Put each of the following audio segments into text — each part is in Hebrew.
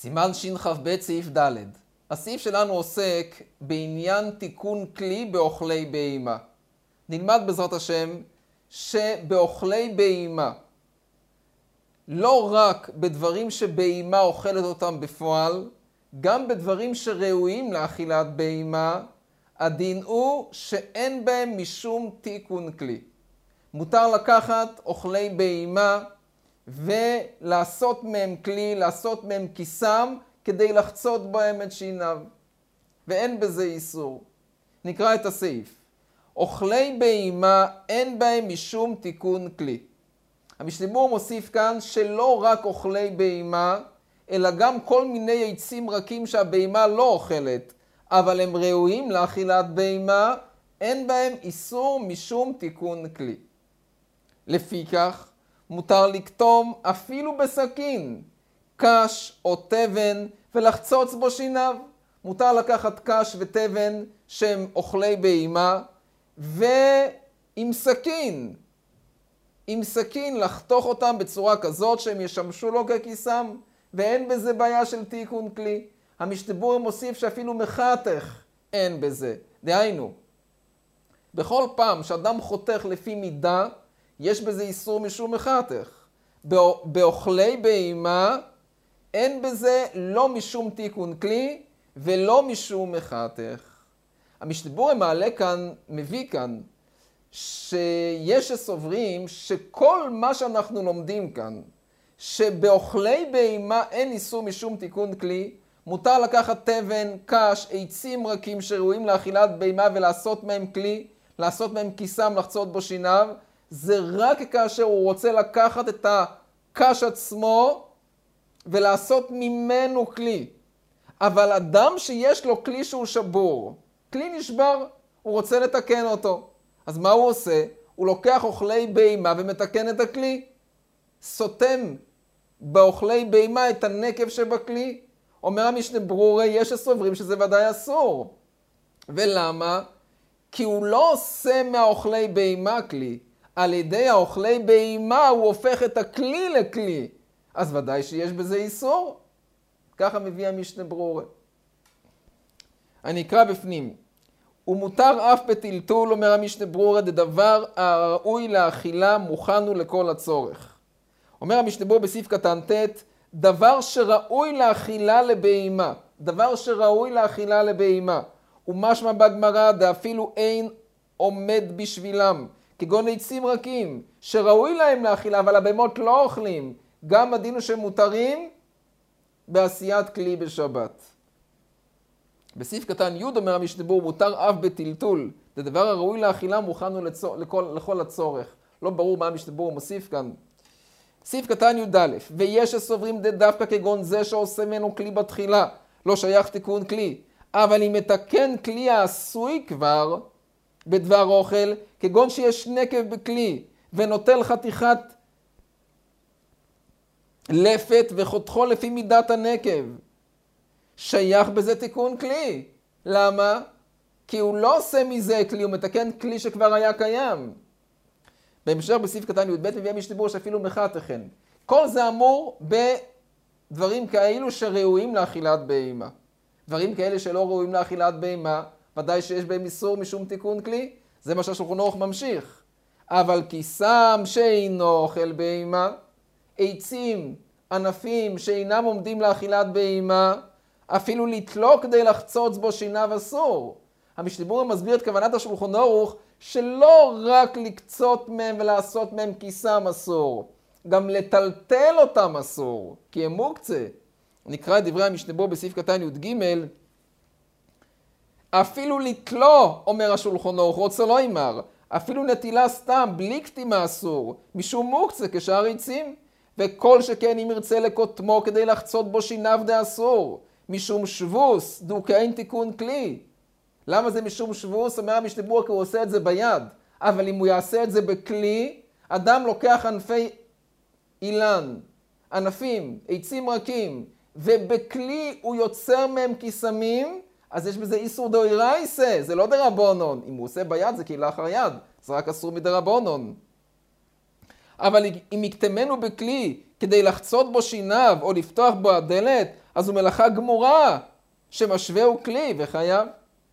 סימן שכ"ב סעיף ד'. הסעיף שלנו עוסק בעניין תיקון כלי באוכלי בהמה. נלמד בעזרת השם שבאוכלי בהמה, לא רק בדברים שבהמה אוכלת אותם בפועל, גם בדברים שראויים לאכילת בהמה, הדין הוא שאין בהם משום תיקון כלי. מותר לקחת אוכלי בהמה ולעשות מהם כלי, לעשות מהם כיסם, כדי לחצות בהם את שיניו. ואין בזה איסור. נקרא את הסעיף. אוכלי בהמה אין בהם משום תיקון כלי. המשנה ברורה מוסיף כאן שלא רק אוכלי בהמה, אלא גם כל מיני עצים רכים שהבהמה לא אוכלת, אבל הם ראויים לאכילת בהמה, אין בהם איסור משום תיקון כלי. לפיכך, מותר לקטום אפילו בסכין, קש או תבן ולחצוץ בו שיניו. מותר לקחת קש ותבן שהם אוכלי בהמה, ועם סכין לחתוך אותם בצורה כזאת שהם ישמשו לו ככיסם, ואין בזה בעיה של תיקון כלי. המשנה ברורה מוסיף שאפילו מחתך אין בזה. דהיינו, בכל פעם שאדם חותך לפי מידה, יש בזה איסור משום מחתך. באוכלי בהמה אין בזה לא משום תיקון כלי ולא משום מחתך. המשנה ברורה מביא כאן שיש שסוברים שכל מה שאנחנו לומדים כאן, שבאוכלי בהמה אין איסור משום תיקון כלי, מותר לקחת תבן, קש, עצים רכים שראויים לאכילת בהמה ולעשות מהם כלי, לעשות מהם כיסם, לחצות בו שיניו, זה רק כאשר הוא רוצה לקחת את הקש עצמו ולעשות ממנו כלי. אבל אדם שיש לו כלי שהוא שבור, כלי נשבר, הוא רוצה לתקן אותו. אז מה הוא עושה? הוא לוקח אוכלי בהמה ומתקן את הכלי. סותם באוכלי בהמה את הנקב שבכלי. אומר המשנה ברורה, יש שסוברים שזה ודאי אסור. ולמה? כי הוא לא עושה מהאוכלי בהמה כלי. על ידי האוכלי בהמה הוא הופך את הכלי לכלי. אז ודאי שיש בזה איסור. ככה מביא המשנה ברורה. אני אקרא בפנים. ומותר אף בטלטול, אומר המשנה ברורה, דדבר הראוי לאכילה מוכנו לכל הצורך. אומר המשנה ברורה בסעיף קטן ט', דבר שראוי לאכילה לבהמה. דבר שראוי לאכילה לבהמה. ומשמע בגמרא דאפילו אין עומד בשבילם. כגון עצים רכים, שראוי להם לאכילה, אבל הבהמות לא אוכלים. גם הדין הוא שמותרים בעשיית כלי בשבת. בסעיף קטן י' אומר המשנה ברורה, מותר אף בטלטול. זה דבר הראוי לאכילה מוכנו לכל הצורך. לא ברור מה המשנה ברורה מוסיף כאן. סעיף קטן י' ויש שסוברים דווקא כגון זה שעושה ממנו כלי בתחילה. לא שייך תיקון כלי. אבל אם מתקן כלי העשוי כבר בדבר אוכל, כגון שיש נקב בכלי ונוטל חתיכת לפת וחותכו לפי מידת הנקב, שייך בזה תיקון כלי. למה? כי הוא לא עושה מזה כלי, הוא מתקן כלי שכבר היה קיים. בהמשך בסעיף קטן י"ב מביא המשנה ברורה שאפילו מחתך אין. כל זה אמור בדברים כאלו שראויים לאכילת בהמה. דברים כאלה שלא ראויים לאכילת בהמה, ודאי שיש בהם איסור משום תיקון כלי. זה מה שהשולחן ערוך ממשיך. אבל כיסם שאינו אוכל בהמה, עצים, ענפים שאינם עומדים לאכילת בהמה, אפילו לתלו כדי לחצוץ בו שיניו אסור. המשנה ברורה מסביר את כוונת השולחן ערוך שלא רק לקצות מהם ולעשות מהם כיסם אסור, גם לטלטל אותם אסור, כי הם מוקצה. נקרא את דברי המשנה ברורה בסעיף קטן י"ג, אפילו לתלו, אומר השולחן ערוך, רוצה לא אמר, אפילו נטילה סתם, בלי קטימה אסור, משום מוקצה כשאר עצים, וכל שכן אם ירצה לקוטמו כדי לחצות בו שיניו דאסור, משום שבוס, דוכאין תיקון כלי. למה זה משום שבוס? אומר המשנה ברורה כי הוא עושה את זה ביד, אבל אם הוא יעשה את זה בכלי, אדם לוקח ענפי אילן, ענפים, עצים רכים, ובכלי הוא יוצר מהם כיסמים, אז יש בזה איסור דאורייתא, זה לא דרבנן. אם הוא עושה ביד זה כלאחר יד, זה רק אסור מדרבנן. אבל אם יקטמנו בכלי כדי לחצות בו שיניו או לפתוח בו הדלת, אז הוא מלאכה גמורה, שמשווהו כלי וחייב.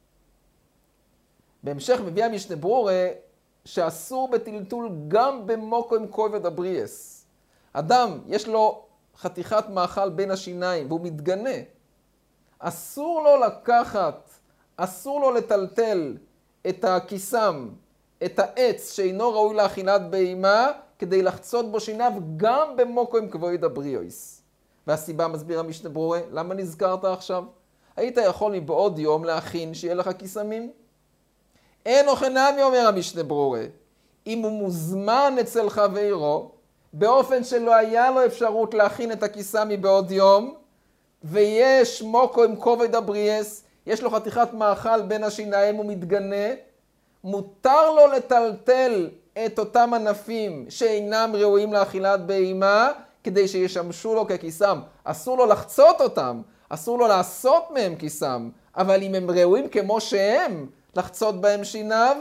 בהמשך מביא המשנה ברורה שאסור בטלטול גם במוקו עם כובד הבריאס. אדם, יש לו חתיכת מאכל בין השיניים והוא מתגנה. אסור לו לקחת, אסור לו לטלטל את הקיסם, את העץ שאינו ראוי לאכילת בהמה, כדי לחצות בו שיניו גם במוקו עם כבוד הבריאס. והסיבה מסביר המשנה ברורה, למה נזכרת עכשיו? היית יכול מבעוד יום להכין שיהיה לך קיסמים? אין אוכנמי, אומר המשנה ברורה, אם הוא מוזמן אצל חברו, באופן שלא היה לו אפשרות להכין את הקיסם מבעוד יום, ויש מוקו עם כובד הבריאס, יש לו חתיכת מאכל בין השיניים, הוא מתגנה, מותר לו לטלטל את אותם ענפים שאינם ראויים לאכילת בהמה, כדי שישמשו לו כקיסם. אסור לו לחצות אותם, אסור לו לעשות מהם קיסם, אבל אם הם ראויים כמו שהם, לחצות בהם שיניו,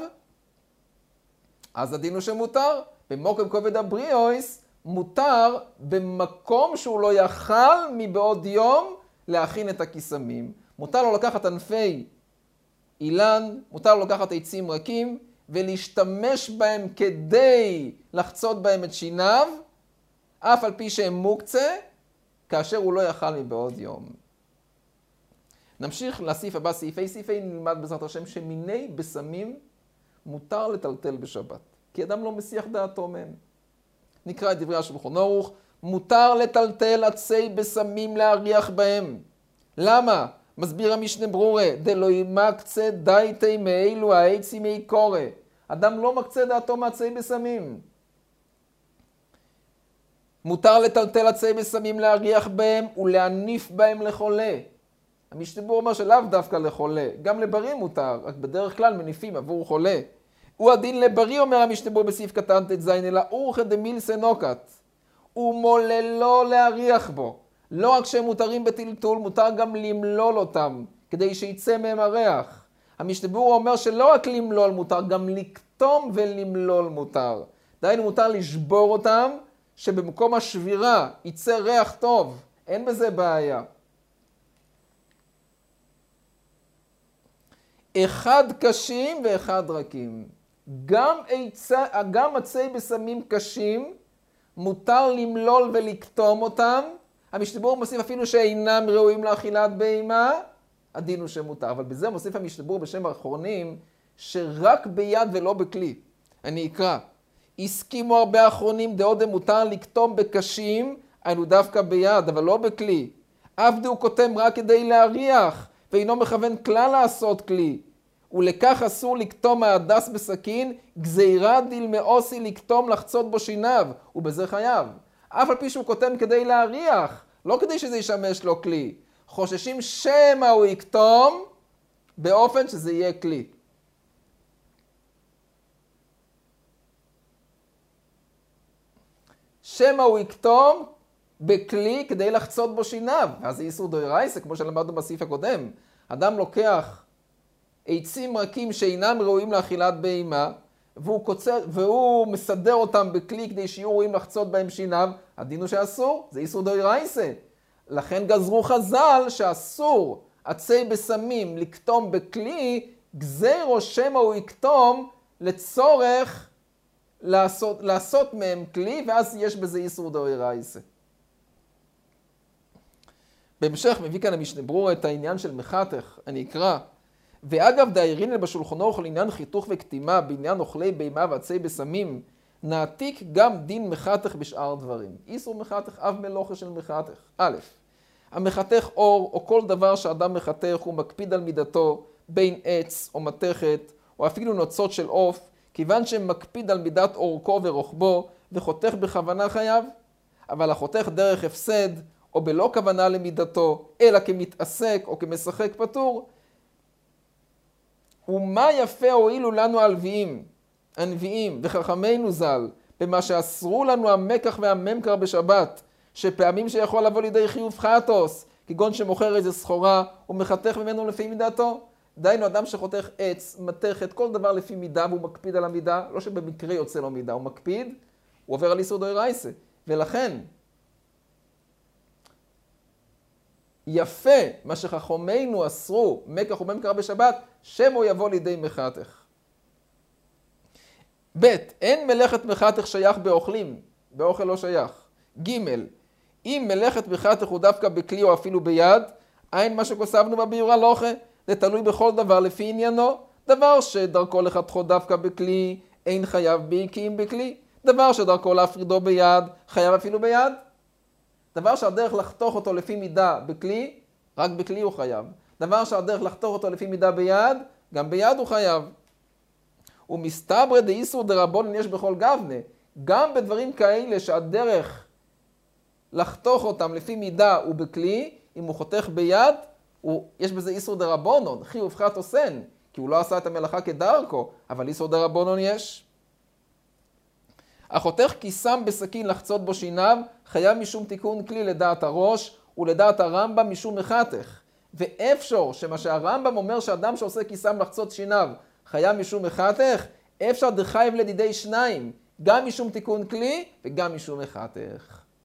אז הדין הוא שמותר. במוקו עם כובד הבריאס, מותר במקום שהוא לא יכל מבעוד יום להכין את הקיסמים. מותר לו לקחת ענפי אילן, מותר לו לקחת עצים רכים ולהשתמש בהם כדי לחצות בהם את שיניו, אף על פי שהם מוקצה, כאשר הוא לא יכל מבעוד יום. נמשיך לסעיף הבא, סעיפי נלמד בעזרת השם שמיני בשמים מותר לטלטל בשבת, כי אדם לא מסיח דעתו מהם. נקרא את דברי השולחן ערוך, מותר לטלטל עצי בשמים להריח בהם. למה? מסביר המשנה ברורה, דלא ימקצה דייתי מאלו העצי מי קורא. אדם לא מקצה דעתו מעצי בשמים. מותר לטלטל עצי בשמים להריח בהם ולהניף בהם לחולה. המשנה ברורה אומר שלאו דווקא לחולה, גם לבריא מותר, רק בדרך כלל מניפים עבור חולה. הוא הדין לבריא, אומר המשנה ברורה בסעיף קטן ט"ז, אלא אורכא דמילסא נוקט, ומוללו להריח בו. לא רק שהם מותרים בטלטול, מותר גם למלול אותם, כדי שיצא מהם הריח. המשנה ברורה אומר שלא רק למלול מותר, גם לקטום ולמלול מותר. דהיינו מותר לשבור אותם, שבמקום השבירה יצא ריח טוב, אין בזה בעיה. אחד קשים ואחד רכים. גם עצי בשמים קשים, מותר למלול ולקטום אותם. המשנה ברורה מוסיף אפילו שאינם ראויים לאכילת בהמה, הדין הוא שמותר. אבל בזה מוסיף המשנה ברורה בשם האחרונים, שרק ביד ולא בכלי. אני אקרא. הסכימו הרבה האחרונים דעות מותר לקטום בקשים, היינו דווקא ביד, אבל לא בכלי. עבדי הוא קוטם רק כדי להריח, ואינו מכוון כלל לעשות כלי. ולכך אסור לקטום ההדס בסכין, גזירה דילמאוסי לקטום לחצות בו שיניו, ובזה חייב. אף על פי שהוא קוטם כדי להריח, לא כדי שזה ישמש לו כלי. חוששים שמא הוא יקטום, באופן שזה יהיה כלי. שמא הוא יקטום בכלי כדי לחצות בו שיניו. אז זה איסור דאורייתא, כמו שלמדנו בסעיף הקודם. אדם לוקח עצים רכים שאינם ראויים לאכילת בהמה, והוא מסדר אותם בכלי כדי שיהיו ראויים לחצות בהם שיניו, הדין הוא שאסור, זה איסור דאורייתא. לכן גזרו חז"ל שאסור עצי בשמים לקטום בכלי, גזירו שמא הוא יקטום לצורך לעשות מהם כלי, ואז יש בזה איסור דאורייתא. בהמשך מביא כאן המשנה ברורה את העניין של מחתך, אני אקרא. ואגב דאירינן בשולחן ערוך לעניין חיתוך וקטימה בעניין אוכלי בהמה ועצי בשמים, נעתיק גם דין מחתך בשאר דברים. איסור מחתך, אב מלוכה של מחתך. א', המחתך אור או כל דבר שאדם מחתך הוא מקפיד על מידתו, בין עץ או מתכת או אפילו נוצות של עוף, כיוון שמקפיד על מידת אורכו ורוחבו וחותך בכוונה חייב. אבל החותך דרך הפסד או בלא כוונה למידתו, אלא כמתעסק או כמשחק פטור. ומה יפה הועילו לנו הנביאים וחכמינו ז"ל, במה שאסרו לנו המקח והממכר בשבת, שפעמים שיכול לבוא לידי חיוב חטוס, כגון שמוכר איזה סחורה ומחתך ממנו לפי מידתו. דהיינו אדם שחותך עץ, מתכת, כל דבר לפי מידה, והוא מקפיד על המידה, לא שבמקרה יוצא לו מידה, הוא מקפיד, הוא עובר על איסור דאורייתא. ולכן, יפה מה שחכמינו אסרו, מקח וממכר בשבת, שמו יבוא לידי מחתך. ב' אין מלאכת מחתך שייך באוכלים, באוכל לא שייך. ג' אם מלאכת מחתך הוא דווקא בכלי או אפילו ביד, אין מה שכוסבנו בביור הלוכה, זה תלוי בכל דבר לפי עניינו. דבר שדרכו לחתכו דווקא בכלי, אין חייב בי כי אם בכלי. דבר שדרכו להפרידו ביד, חייב אפילו ביד. דבר שהדרך לחתוך אותו לפי מידה בכלי, רק בכלי הוא חייב. דבר שהדרך לחתוך אותו לפי מידה ביד, גם ביד הוא חייב. ומסתברא דאיסור דרבנן יש בכל גוונה. גם בדברים כאלה שהדרך לחתוך אותם לפי מידה ובכלי, אם הוא חותך ביד, יש בזה איסור דרבנן, חי ופחת עושן, כי הוא לא עשה את המלאכה כדרכו, אבל איסור דרבנן יש. החותך כיסם בסכין לחצות בו שיניו, חייב משום תיקון כלי לדעת הראש, ולדעת הרמב"ם משום מחתך. ואפשר שמה שהרמב"ם אומר שאדם שעושה כיסם לחצות שיניו, חייב משום מחתך, אפשר דחייב לדידי שניים, גם משום תיקון כלי וגם משום מחתך.